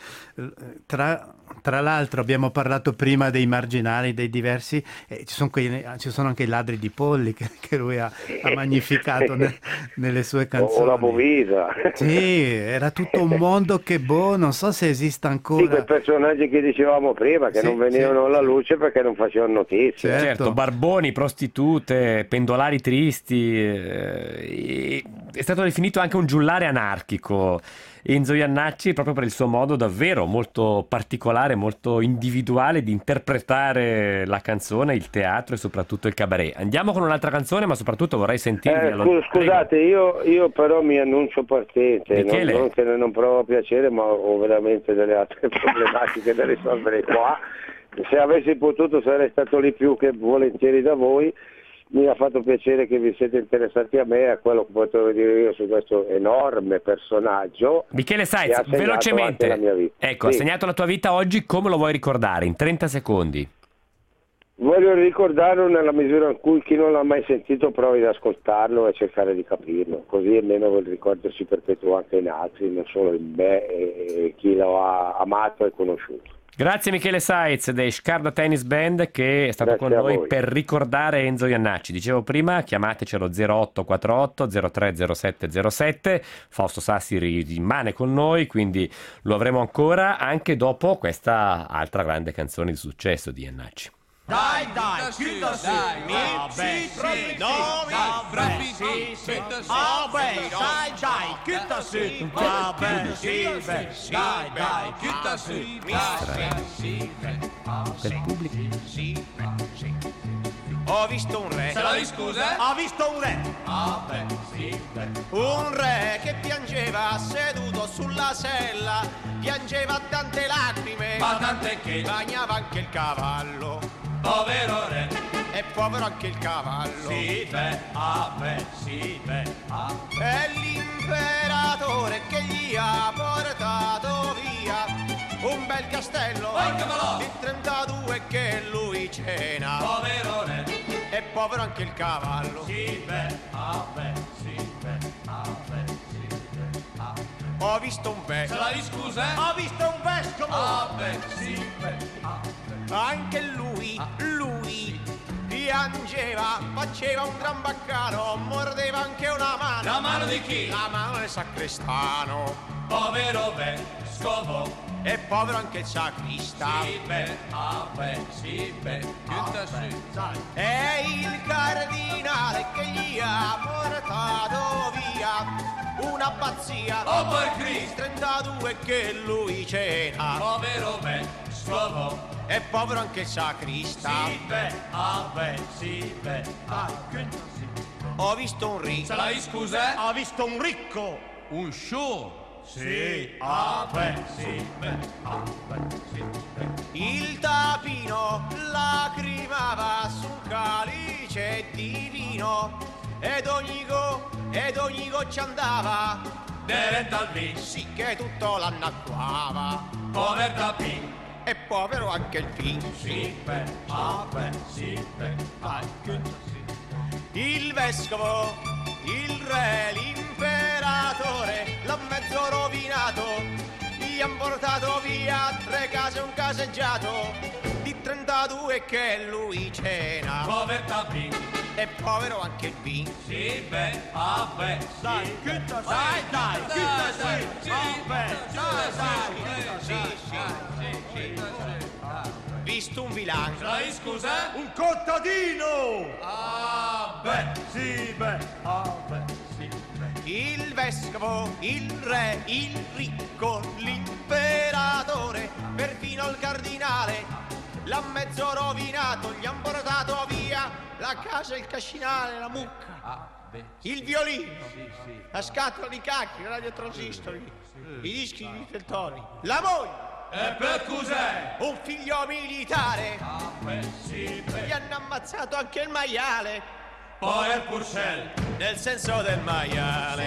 Tra l'altro abbiamo parlato prima dei marginali, dei diversi, e ci sono anche i ladri di polli che lui ha magnificato nelle sue canzoni.
O la Bovisa.
Sì, era tutto un mondo che non so se esista ancora.
Sì, quei personaggi che dicevamo prima, che non venivano alla luce perché non facevano notizie.
Certo, barboni, prostitute, pendolari tristi. È stato definito anche un giullare anarchico. Enzo Iannacci, proprio per il suo modo davvero molto particolare, molto individuale di interpretare la canzone, il teatro e soprattutto il cabaret. Andiamo con un'altra canzone, ma soprattutto vorrei sentirvi.
Scusate, io però mi annuncio partente, non che non provo piacere, ma ho veramente delle altre problematiche da risolvere qua. Se avessi potuto sarei stato lì più che volentieri da voi. Mi ha fatto piacere che vi siete interessati a me e a quello che potevo dire io su questo enorme personaggio.
Michele Saitz, velocemente,
la mia vita.
Ecco, sì. Ha segnato la tua vita oggi, come lo vuoi ricordare? In 30 secondi.
Voglio ricordarlo nella misura in cui chi non l'ha mai sentito provi ad ascoltarlo e cercare di capirlo, così almeno il ricordo si perpetua anche in altri, non solo in me e chi lo ha amato e conosciuto.
Grazie Michele Saitz dei Scarda Tennis Band, che è stato
Grazie
con noi per ricordare Enzo Iannacci. Dicevo prima, chiamatecelo 0848 030707. Fausto Sassi rimane con noi, quindi lo avremo ancora anche dopo questa altra grande canzone di successo di Iannacci.
Dai, chiuda su,
Per pubblico.
Ho visto un re. Se la scusa? Ho visto un re. Un re che piangeva seduto sulla sella, piangeva tante lacrime, ma tante che bagnava anche il cavallo. Povero re, e povero anche il cavallo. Sì, beh, sì, beh, è l'imperatore che gli ha portato via un bel castello di 32 che lui cena. Povero re, e povero anche il cavallo. Sì, beh, sì, beh, sì, beh, ho visto un vescovo. Se la scusa? Ho visto un vescovo. Sì, beh, anche lui piangeva, faceva un gran baccano, mordeva anche una mano. La mano di chi? La mano del sacrestano. Povero vescovo, e povero anche il sacrista. Sì, beh, sì, beh, è il cardinale che gli ha portato via una pazzia. Oh, per Cristo! 32 che lui cena. Povero vescovo, e povero anche il sacrista. Sì, beh, sì, beh, ho visto un ricco. Se la scusa? Ho visto un ricco. Un show. Sì, sì, beh, sì, beh. Il tapino lacrimava su un calice di vino ed ogni goccia andava diretto al vino. Sì, che tutto l'annacquava. Pover tapino, e povero anche il fin. Sì, beh, sì, beh, il vescovo, il re, l'imperatore l'ha mezzo rovinato, gli han portato via 3 case e un caseggiato di 32 che lui cena. Povertà P, e povero anche il P. Sì, beh, dai, chiutta sì, visto un vilano. Sai, scusa? Un contadino! Sì, beh, sì, beh. il vescovo, il re, il ricco, l'imperatore, perfino il cardinale, l'ha mezzo rovinato, gli han portato via la casa, il cascinale, la mucca, il violino, la scatola di cacchi, i radiotransistori, i dischi di Teltoni, la moglie.
E per cos'è?
Un figlio militare. Gli hanno ammazzato anche il maiale.
Poi il Purcell.
Nel senso del maiale.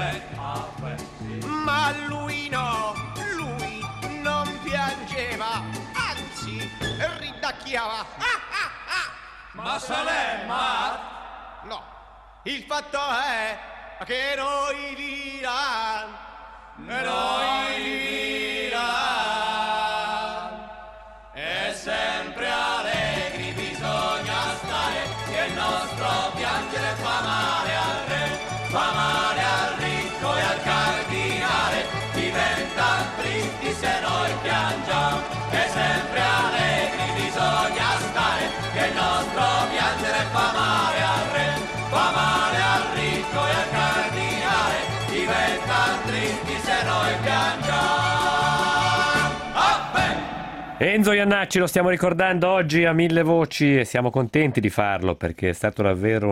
Ma lui no, lui non piangeva, anzi ridacchiava.
Ma se l'è matto?
No, il fatto è che noi diranno, e sempre allegri bisogna stare, che il nostro piangere fa male al re, fa male al ricco e al cardinale, diventa tristi se noi piangiamo, e sempre allegri bisogna stare, che il nostro piangere fa male al re, fa male al ricco e al cardinale, diventa tristi se noi piangiamo.
Enzo Iannacci lo stiamo ricordando oggi a mille voci e siamo contenti di farlo perché è stato davvero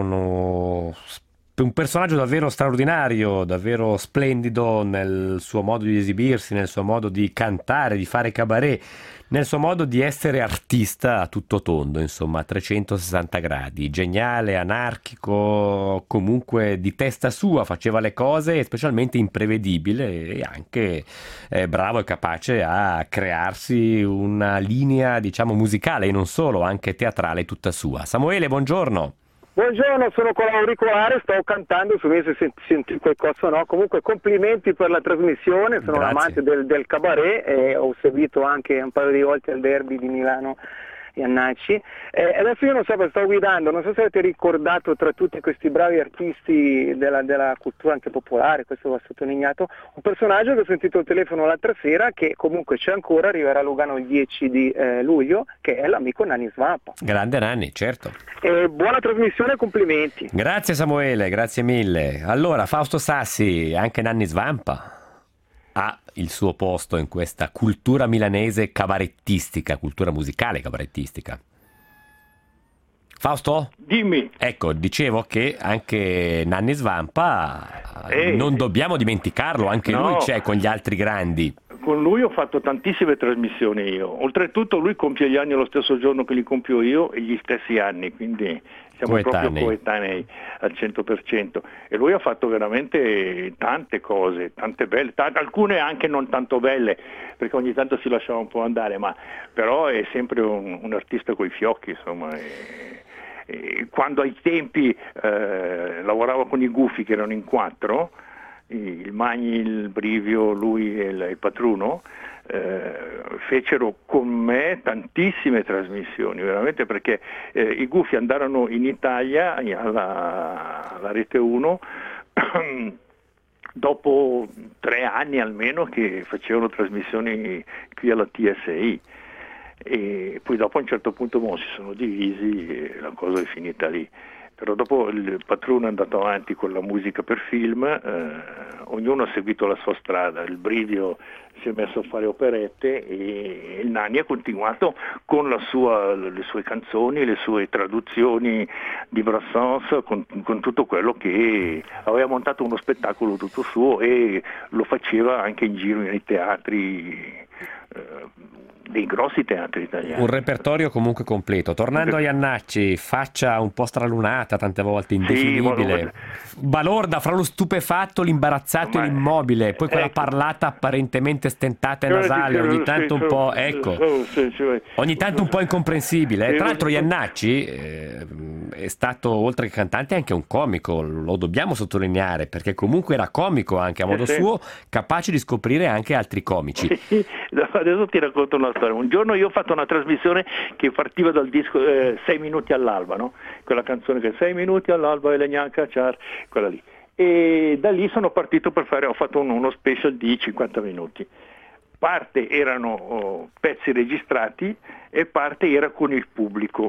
un personaggio davvero straordinario, davvero splendido nel suo modo di esibirsi, nel suo modo di cantare, di fare cabaret, nel suo modo di essere artista a tutto tondo, insomma, a 360 gradi, geniale, anarchico, comunque di testa sua, faceva le cose specialmente imprevedibile e anche bravo e capace a crearsi una linea, diciamo, musicale e non solo, anche teatrale tutta sua. Samuele, buongiorno.
Buongiorno, sono con l'auricolare, sto cantando, su me se senti qualcosa o no. Comunque complimenti per la trasmissione, sono un amante del cabaret e ho seguito anche un paio di volte il derby di Milano Iannacci. Adesso io non so, stavo guidando, non so se avete ricordato tra tutti questi bravi artisti della cultura anche popolare, questo va sottolineato, un personaggio che ho sentito al telefono l'altra sera, che comunque c'è ancora, arriverà a Lugano il 10 di luglio, che è l'amico Nanni Svampa.
Grande Nanni, certo.
Buona trasmissione e complimenti.
Grazie Samuele, grazie mille. Allora, Fausto Sassi, anche Nanni Svampa ha il suo posto in questa cultura milanese cabarettistica, cultura musicale cabarettistica. Fausto?
Dimmi.
Ecco, dicevo che anche Nanni Svampa non dobbiamo dimenticarlo, anche lui c'è con gli altri grandi.
Con lui ho fatto tantissime trasmissioni io. Oltretutto lui compie gli anni lo stesso giorno che li compio io e gli stessi anni, quindi siamo proprio coetanei al 100%. E lui ha fatto veramente tante cose, tante belle, alcune anche non tanto belle, perché ogni tanto si lasciava un po' andare, ma però è sempre un artista coi fiocchi, insomma. E quando ai tempi lavoravo con i Gufi, che erano in 4, il Magni, il Brivio, lui e il Patruno, fecero con me tantissime trasmissioni, veramente, perché i Gufi andarono in Italia alla Rete 1 dopo 3 anni almeno che facevano trasmissioni qui alla TSI, e poi dopo a un certo punto si sono divisi e la cosa è finita lì. Però dopo il Patruno è andato avanti con la musica per film, ognuno ha seguito la sua strada, il Brivio si è messo a fare operette e il Nanni ha continuato con le sue canzoni, le sue traduzioni di Brassens, con tutto quello che aveva montato uno spettacolo tutto suo e lo faceva anche in giro nei teatri, dei grossi teatri italiani.
Un repertorio comunque completo. Tornando a Iannacci, faccia un po' stralunata, tante volte indefinibile, balorda fra lo stupefatto, l'imbarazzato e l'immobile, poi quella parlata apparentemente stentata e nasale, ogni tanto un po', ecco, ogni tanto un po' incomprensibile. Tra l'altro Iannacci è stato, oltre che cantante, anche un comico, lo dobbiamo sottolineare, perché comunque era comico anche a modo suo, capace di scoprire anche altri comici.
Adesso ti racconto una storia. Un giorno io ho fatto una trasmissione che partiva dal disco 6 minuti all'alba, no? Quella canzone che 6 minuti all'alba e legna cacciar, quella lì. E da lì sono partito ho fatto uno special di 50 minuti. Parte erano pezzi registrati e parte era con il pubblico.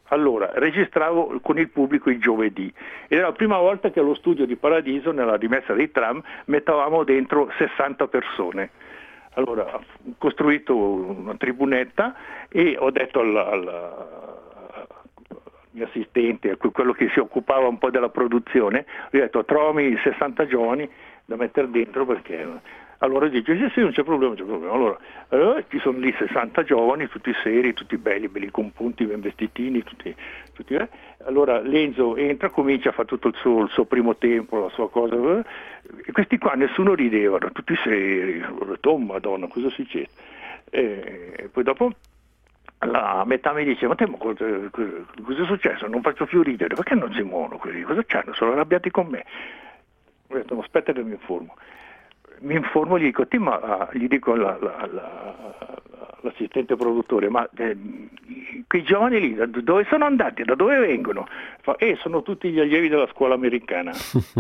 Allora, registravo con il pubblico il giovedì ed era la prima volta che allo studio di Paradiso, nella rimessa dei tram, mettavamo dentro 60 persone. Allora, ho costruito una tribunetta e ho detto al mio assistente, quello che si occupava un po' della produzione, gli ho detto: trovami 60 giovani da mettere dentro, perché... Allora dice: sì, non c'è problema, non c'è problema. Allora ci sono lì 60 giovani, tutti seri, tutti belli compunti, ben vestitini, tutti. Allora Lenzo entra, comincia a fare tutto il suo primo tempo, la sua cosa, e questi qua nessuno ridevano, tutti seri. Ho detto: oh Madonna, cosa succede? E poi dopo a metà mi dice: ma te cosa è successo? Non faccio più ridere, perché non si muovono quelli? Cosa c'hanno? Sono arrabbiati con me. Ho detto: no, aspetta che mi informo. Mi informo, gli dico: gli dico all'assistente produttore: ma quei giovani lì dove sono andati? Da dove vengono? Fa: sono tutti gli allievi della scuola americana.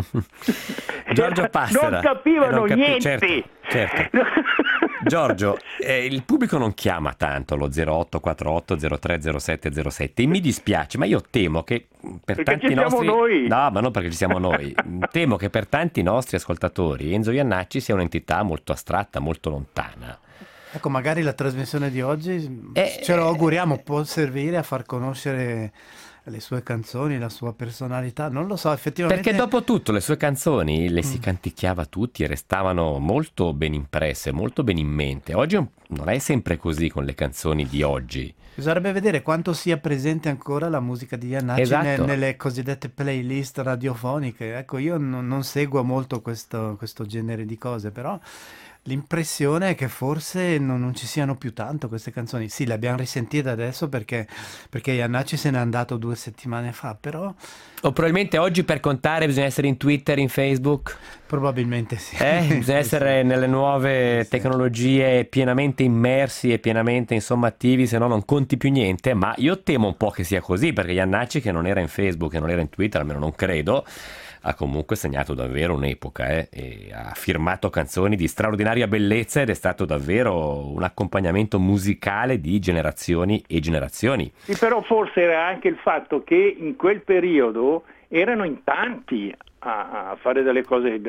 Giorgio Passera.
Non capivano niente.
Certo. Giorgio, il pubblico non chiama tanto lo 0848 030707 e mi dispiace, ma io temo che per
perché
tanti
ci siamo
nostri...
noi.
No, ma non perché ci siamo noi. Temo che per tanti nostri ascoltatori Enzo Jannacci sia un'entità molto astratta, molto lontana.
Ecco, magari la trasmissione di oggi, ce lo auguriamo, può servire a far conoscere le sue canzoni, la sua personalità, non lo so, effettivamente...
Perché dopo tutto le sue canzoni le si canticchiava tutti e restavano molto ben impresse, molto ben in mente. Oggi non è sempre così con le canzoni di oggi.
Bisognerebbe vedere quanto sia presente ancora la musica di Jannacci
Esatto.
nelle cosiddette playlist radiofoniche. Ecco, io non seguo molto questo genere di cose, però l'impressione è che forse non ci siano più tanto queste canzoni. Sì, le abbiamo risentite adesso perché Jannacci se n'è andato 2 settimane fa, però...
O probabilmente oggi per contare bisogna essere in Twitter, in Facebook?
Probabilmente sì.
Bisogna essere nelle nuove tecnologie pienamente immersi e pienamente attivi, se no non conti più niente. Ma io temo un po' che sia così, perché Jannacci, che non era in Facebook, che non era in Twitter, almeno non credo, ha comunque segnato davvero un'epoca e ha firmato canzoni di straordinaria bellezza ed è stato davvero un accompagnamento musicale di generazioni e generazioni.
Sì, però forse era anche il fatto che in quel periodo erano in tanti a fare delle cose.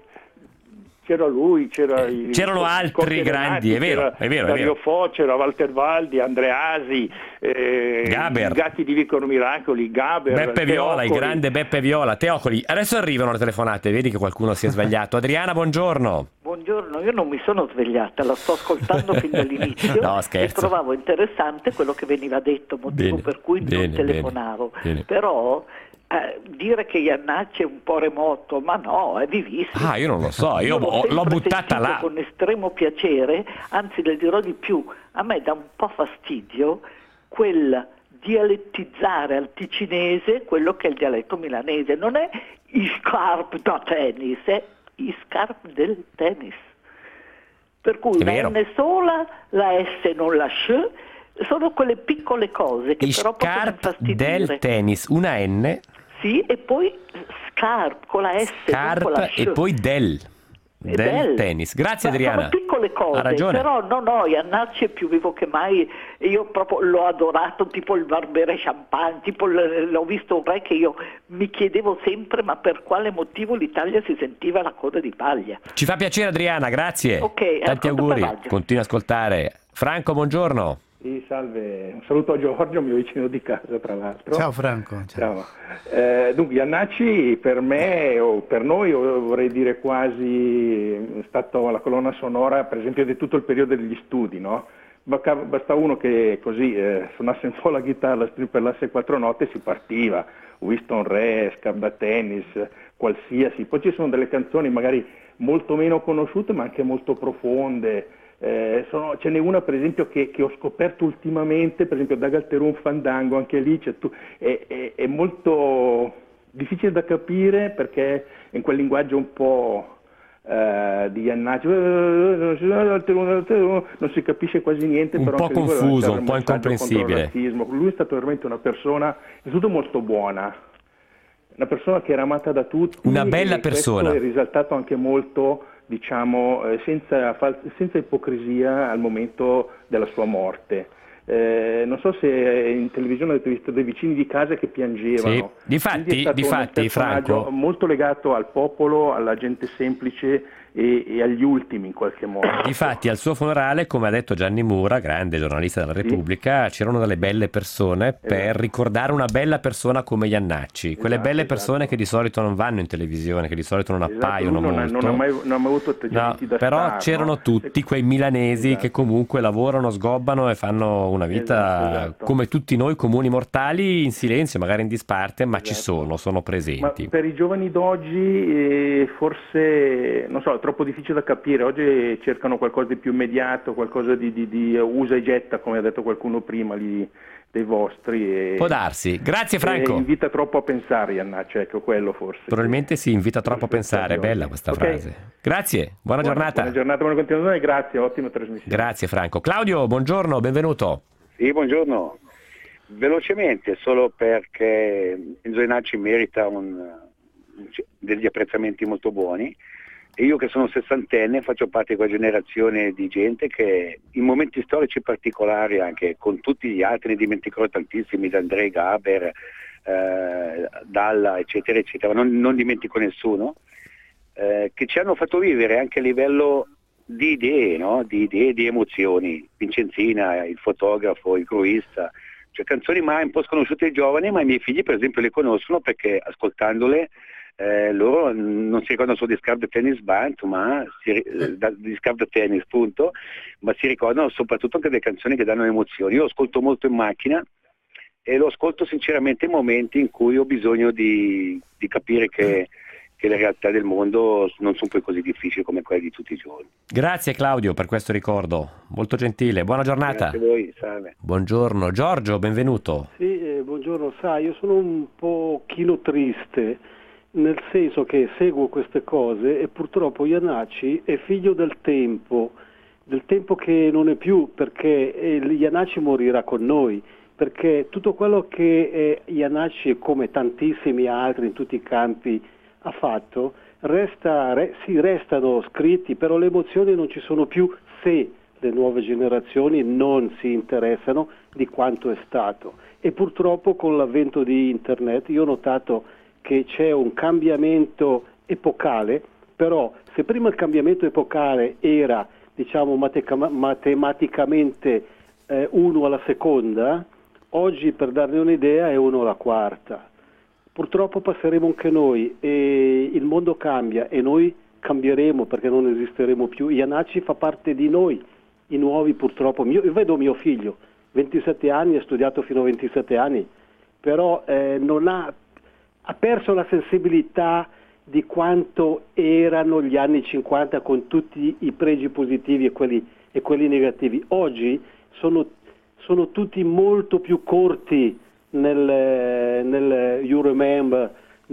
C'era lui,
c'erano altri grandi, è vero.
Dario Fo, c'era Walter Valdi, Andreasi,
Gaber,
i Gatti di Victor Miracoli, Gaber,
Beppe Viola,
Teocoli.
il grande Beppe Viola, Teocoli. Adesso arrivano le telefonate, vedi che qualcuno si è svegliato. Adriana, buongiorno.
Buongiorno, io non mi sono svegliata, la sto ascoltando fin dall'inizio.
No,
e
scherzo.
trovavo interessante quello che veniva detto, motivo per cui non telefonavo.
Bene.
Però dire che Jannacci è un po' remoto, ma no, è vivissimo.
Io non lo so, io l'ho buttata là.
Con estremo piacere, anzi le dirò di più, a me dà un po' fastidio quel dialettizzare al ticinese quello che è il dialetto milanese. Non è i scarp da tennis, è i scarp del tennis. Per cui una N sola, la S non la S, sono quelle piccole cose che
I
però possono
scarp
infastidire.
del tennis, una N.
Sì, e poi scarp con la S, non con la S.
E poi del tennis. Grazie Adriana.
Sono piccole cose,
ha ragione.
però no, Jannacci è più vivo che mai. Io proprio l'ho adorato, tipo il Barbere Champagne, tipo l'ho visto un re che io mi chiedevo sempre ma per quale motivo l'Italia si sentiva la coda di paglia.
Ci fa piacere Adriana, grazie.
Ok,
tanti auguri. Continua a ascoltare. Franco, buongiorno.
Sì, salve, un saluto a Giorgio, mio vicino di casa tra l'altro.
Ciao Franco.
Ciao. Dunque Jannacci per me o per noi vorrei dire quasi è stato la colonna sonora per esempio di tutto il periodo degli studi, no? Basta uno che così suonasse un po' la chitarra, stripellasse 4 note e si partiva. Winston Re, Scarp da tennis, qualsiasi. Poi ci sono delle canzoni magari molto meno conosciute ma anche molto profonde. Ce n'è una per esempio che ho scoperto ultimamente, per esempio da Galterun Fandango, anche lì è molto difficile da capire perché è in quel linguaggio un po' di Jannacci, non si capisce quasi niente,
un
però
po' confuso, un po' incomprensibile.
Lui è stato veramente una persona innanzitutto molto buona, una persona che era amata da tutti,
una bella persona,
questo è risaltato anche molto, diciamo, senza ipocrisia al momento della sua morte. non so se in televisione avete visto dei vicini di casa che piangevano.
Sì. Difatti,
un personaggio
Franco,
molto legato al popolo, alla gente semplice e agli ultimi in qualche modo.
Difatti al suo funerale, come ha detto Gianni Mura, grande giornalista della Repubblica, c'erano delle belle persone per ricordare una bella persona come Iannacci, quelle belle persone che di solito non vanno in televisione, che di solito non appaiono molto.
Non ha mai avuto atteggiamenti da
però
star,
c'erano
no?
tutti quei milanesi che comunque lavorano, sgobbano e fanno una vita
Esatto.
come tutti noi comuni mortali, in silenzio, magari in disparte, ma ci sono presenti.
Ma per i giovani d'oggi forse, non so, è troppo difficile da capire. Oggi cercano qualcosa di più immediato, qualcosa di usa e getta, come ha detto qualcuno prima dei vostri.
Può darsi. Grazie Franco.
Invita troppo a pensare, Iannacci, ecco, quello forse.
Probabilmente si invita troppo a pensare, è bella questa frase. Grazie, buona giornata.
Buona giornata, buona continuazione, grazie, ottima trasmissione.
Grazie Franco. Claudio, buongiorno, benvenuto.
Sì, buongiorno. Velocemente, solo perché Enzo Iannacci merita degli apprezzamenti molto buoni, e io che sono sessantenne faccio parte di quella generazione di gente che in momenti storici particolari, anche con tutti gli altri, ne dimenticherò tantissimi, da Andrei Gaber, Dalla, eccetera, eccetera, non dimentico nessuno, che ci hanno fatto vivere anche a livello di idee, no? Di idee, di emozioni. Vincenzina, il fotografo, il cruista, cioè canzoni mai un po' sconosciute ai giovani, ma i miei figli per esempio le conoscono perché ascoltandole loro non si ricordano solo di Scarpe da Tennis Band, ma di Scarpe da Tennis, punto, ma si ricordano soprattutto anche delle canzoni che danno emozioni. Io lo ascolto molto in macchina e lo ascolto sinceramente in momenti in cui ho bisogno di capire che le realtà del mondo non sono poi così difficili come quelle di tutti i giorni.
Grazie Claudio per questo ricordo, molto gentile, buona giornata.
Grazie a voi, salve.
Buongiorno Giorgio, benvenuto.
Sì, buongiorno, sai, io sono un pochino triste, nel senso che seguo queste cose e purtroppo Iannacci è figlio del tempo che non è più, perché Iannacci morirà con noi, perché tutto quello che Iannacci, come tantissimi altri in tutti i campi, ha fatto, restano scritti, però le emozioni non ci sono più se le nuove generazioni non si interessano di quanto è stato. E purtroppo con l'avvento di internet io ho notato che c'è un cambiamento epocale, però se prima il cambiamento epocale era, diciamo, matematicamente 1 alla seconda, oggi, per darne un'idea, è 1 alla quarta. Purtroppo passeremo anche noi e il mondo cambia e noi cambieremo perché non esisteremo più. Iannacci fa parte di noi, i nuovi purtroppo. Io vedo mio figlio, 27 anni, ha studiato fino a 27 anni, però ha perso la sensibilità di quanto erano gli anni 50 con tutti i pregi positivi e quelli negativi. Oggi sono tutti molto più corti nel you remember,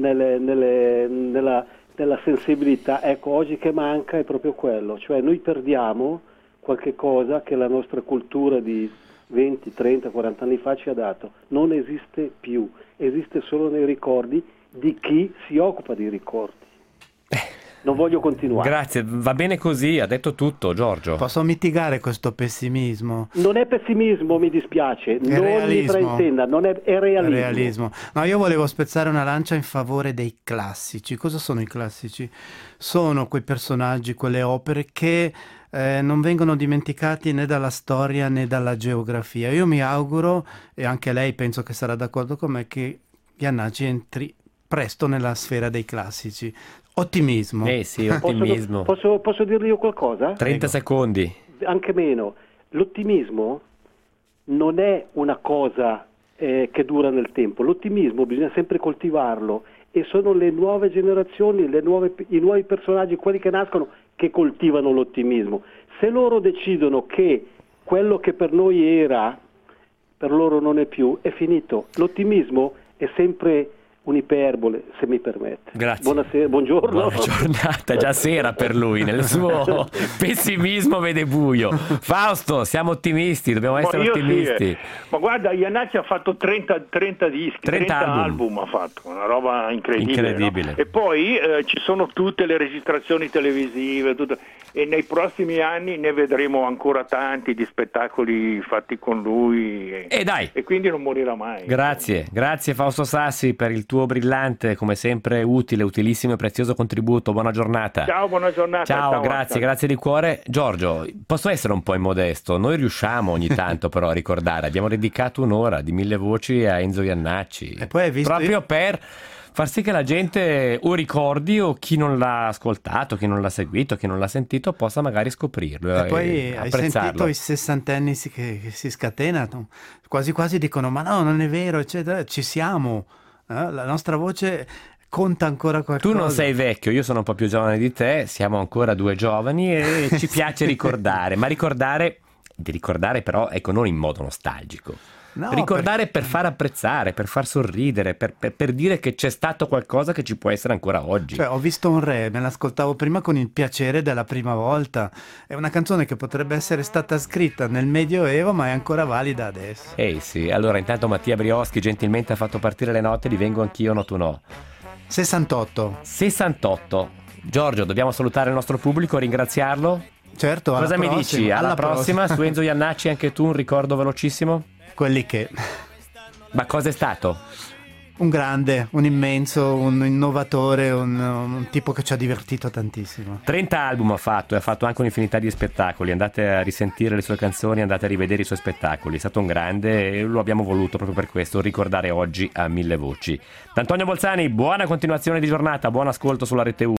nella sensibilità. Ecco, oggi che manca è proprio quello, cioè noi perdiamo qualche cosa che la nostra cultura di 20, 30, 40 anni fa ci ha dato. Non esiste più, esiste solo nei ricordi di chi si occupa di ricordi. Non voglio continuare.
Grazie, va bene così, ha detto tutto Giorgio.
Posso mitigare questo pessimismo?
Non è pessimismo, mi dispiace, non mi fraintenda, è realismo.
No, io volevo spezzare una lancia in favore dei classici. Cosa sono i classici? Sono quei personaggi, quelle opere che non vengono dimenticati né dalla storia né dalla geografia. Io mi auguro, e anche lei penso che sarà d'accordo con me, che Iannacci entri presto nella sfera dei classici. Ottimismo.
Sì, ottimismo.
Posso dirgli io qualcosa?
30 secondi.
Anche meno. L'ottimismo non è una cosa che dura nel tempo. L'ottimismo bisogna sempre coltivarlo e sono le nuove generazioni, i nuovi personaggi, quelli che nascono, che coltivano l'ottimismo. Se loro decidono che quello che per noi era, per loro non è più, è finito. L'ottimismo è sempre un'iperbole, se mi permette.
Grazie.
Buonasera, buongiorno.
Buona giornata, già sera per lui, nel suo pessimismo vede buio. Fausto, siamo ottimisti, dobbiamo essere ottimisti.
Sì. Ma guarda, Iannacci ha fatto 30 dischi, 30 album ha fatto, una roba incredibile. No? E poi ci sono tutte le registrazioni televisive, e nei prossimi anni ne vedremo ancora tanti di spettacoli fatti con lui e quindi non morirà mai.
Grazie Fausto Sassi per il tuo brillante, come sempre utile, utilissimo e prezioso contributo. Buona giornata.
Ciao, buona giornata.
Ciao, grazie di cuore. Giorgio, posso essere un po' immodesto? Noi riusciamo ogni tanto però a ricordare, abbiamo dedicato un'ora di 1000 voci a Enzo Jannacci,
e poi hai visto
proprio per far sì che la gente o ricordi, o chi non l'ha ascoltato, chi non l'ha seguito, chi non l'ha sentito possa magari scoprirlo
e poi hai sentito i 60 anni che si scatenano, quasi quasi dicono ma no, non è vero, eccetera. Ci siamo, la nostra voce conta ancora qualcosa.
Tu non sei vecchio, io sono un po' più giovane di te, siamo ancora due giovani e ci piace ricordare, ma ricordare però, ecco, non in modo nostalgico. No, ricordare per far apprezzare, per far sorridere, per dire che c'è stato qualcosa che ci può essere ancora oggi.
Cioè, ho visto un re, me l'ascoltavo prima con il piacere della prima volta. È una canzone che potrebbe essere stata scritta nel Medioevo, ma è ancora valida adesso.
Sì, allora intanto Mattia Brioschi gentilmente ha fatto partire le note di Vengo anch'io, no tu no.
68.
Giorgio, dobbiamo salutare il nostro pubblico, ringraziarlo?
Certo,
cosa mi dici? Alla prossima. Su Enzo Jannacci anche tu un ricordo velocissimo?
Quelli che...
Ma cosa è stato?
Un grande, un immenso, un innovatore, un tipo che ci ha divertito tantissimo.
30 album ha fatto e ha fatto anche un'infinità di spettacoli. Andate a risentire le sue canzoni, andate a rivedere i suoi spettacoli. È stato un grande e lo abbiamo voluto proprio per questo, ricordare oggi a 1000 voci. Da Antonio Bolzani, buona continuazione di giornata, buon ascolto sulla Rete 1.